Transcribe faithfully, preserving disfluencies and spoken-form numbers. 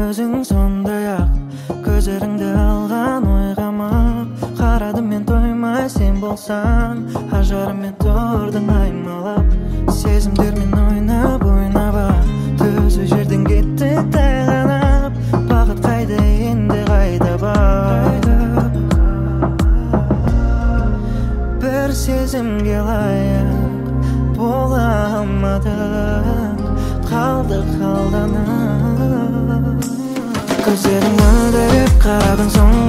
өзің сондай-ақ көздеріңді алған ойғама қарадым мен тоймай сен болсаң ажарымен тұрдың аймалап сезімдермен ойнап ойнап төзу жерден кеттік тайғанап бақыт қайда енді қайда бар бір сезімге лайық бола алмадық қалдық алданып көздерің мөлдіреп қарадың соң